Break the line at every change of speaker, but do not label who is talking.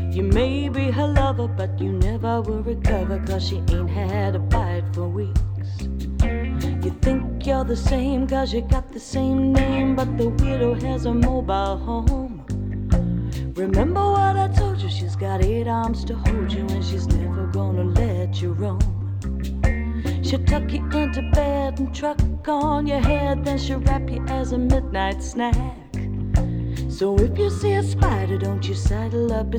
You may be her lover, but you never will recover, 'cause she ain't had a bite for weeks. You think you're the same 'cause you got the same name, but the widow has a mobile home. Remember what I told you, she's got 8 arms to hold you, and she's never gonna let you roam. She'll tuck you into bed and truck on your head, then she'll wrap you as a midnight snack. So if you see a spider, don't you saddle up